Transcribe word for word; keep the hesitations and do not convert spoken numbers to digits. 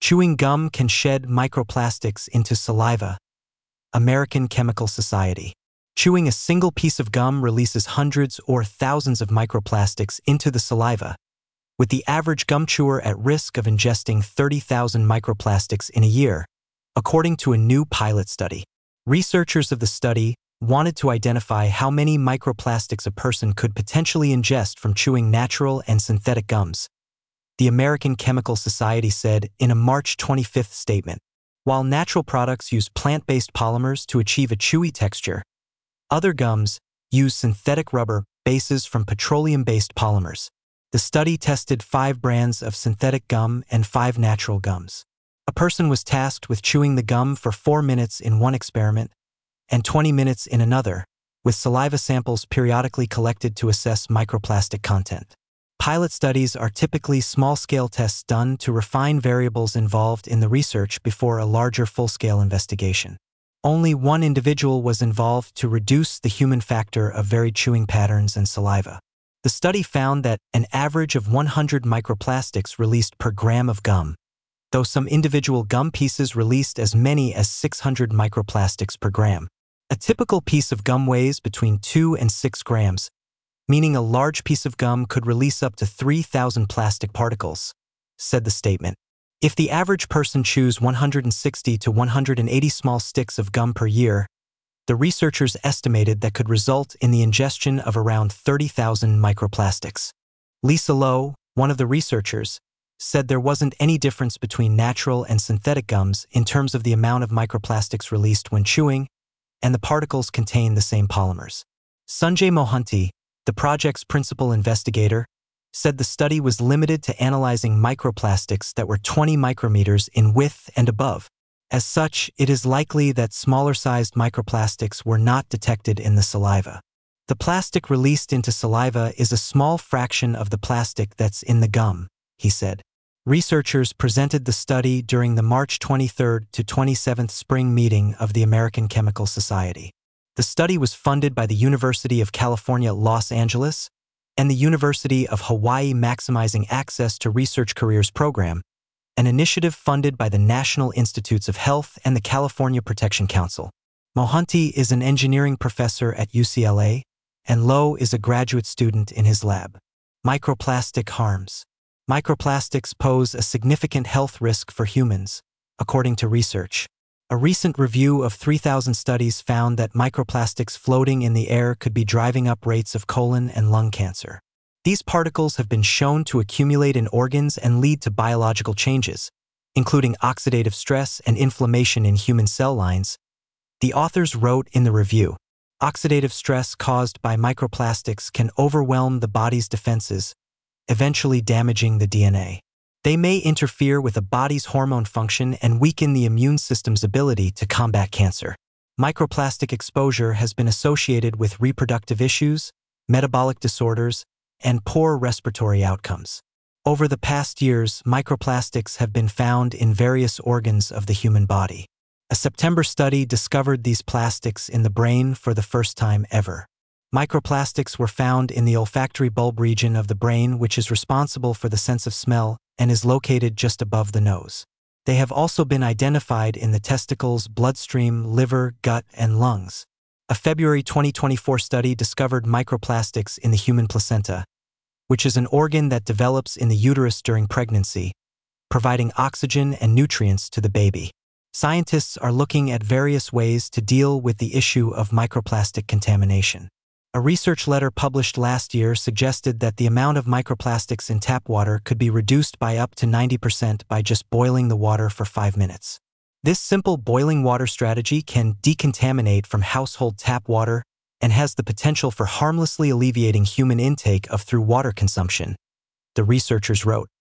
Chewing gum can shed microplastics into saliva. American Chemical Society. Chewing a single piece of gum releases hundreds or thousands of microplastics into the saliva, with the average gum chewer at risk of ingesting thirty thousand microplastics in a year, according to a new pilot study. Researchers of the study wanted to identify how many microplastics a person could potentially ingest from chewing natural and synthetic gums. The American Chemical Society said in a March twenty-fifth statement, while natural products use plant-based polymers to achieve a chewy texture, other gums use synthetic rubber bases from petroleum-based polymers. The study tested five brands of synthetic gum and five natural gums. A person was tasked with chewing the gum for four minutes in one experiment and twenty minutes in another, with saliva samples periodically collected to assess microplastic content. Pilot studies are typically small-scale tests done to refine variables involved in the research before a larger full-scale investigation. Only one individual was involved to reduce the human factor of varied chewing patterns and saliva. The study found that an average of one hundred microplastics released per gram of gum, though some individual gum pieces released as many as six hundred microplastics per gram. A typical piece of gum weighs between two and six grams, meaning a large piece of gum could release up to three thousand plastic particles, said the statement. If the average person chews one hundred sixty to one hundred eighty small sticks of gum per year, the researchers estimated that could result in the ingestion of around thirty thousand microplastics. Lisa Lowe, one of the researchers, said there wasn't any difference between natural and synthetic gums in terms of the amount of microplastics released when chewing, and the particles contain the same polymers. Sanjay Mohanty, the project's principal investigator, said the study was limited to analyzing microplastics that were twenty micrometers in width and above. As such, it is likely that smaller-sized microplastics were not detected in the saliva. The plastic released into saliva is a small fraction of the plastic that's in the gum, he said. Researchers presented the study during the March twenty-third to twenty-seventh spring meeting of the American Chemical Society. The study was funded by the University of California, Los Angeles, and the University of Hawaii Maximizing Access to Research Careers Program, an initiative funded by the National Institutes of Health and the California Protection Council. Mohanty is an engineering professor at U C L A, and Lowe is a graduate student in his lab. Microplastic harms. Microplastics pose a significant health risk for humans, according to research. A recent review of three thousand studies found that microplastics floating in the air could be driving up rates of colon and lung cancer. These particles have been shown to accumulate in organs and lead to biological changes, including oxidative stress and inflammation in human cell lines. The authors wrote in the review, oxidative stress caused by microplastics can overwhelm the body's defenses, eventually damaging the D N A. They may interfere with a body's hormone function and weaken the immune system's ability to combat cancer. Microplastic exposure has been associated with reproductive issues, metabolic disorders, and poor respiratory outcomes. Over the past years, microplastics have been found in various organs of the human body. A September study discovered these plastics in the brain for the first time ever. Microplastics were found in the olfactory bulb region of the brain, which is responsible for the sense of smell and is located just above the nose. They have also been identified in the testicles, bloodstream, liver, gut, and lungs. A February twenty twenty-four study discovered microplastics in the human placenta, which is an organ that develops in the uterus during pregnancy, providing oxygen and nutrients to the baby. Scientists are looking at various ways to deal with the issue of microplastic contamination. A research letter published last year suggested that the amount of microplastics in tap water could be reduced by up to ninety percent by just boiling the water for five minutes. This simple boiling water strategy can decontaminate from household tap water and has the potential for harmlessly alleviating human intake of through water consumption, the researchers wrote.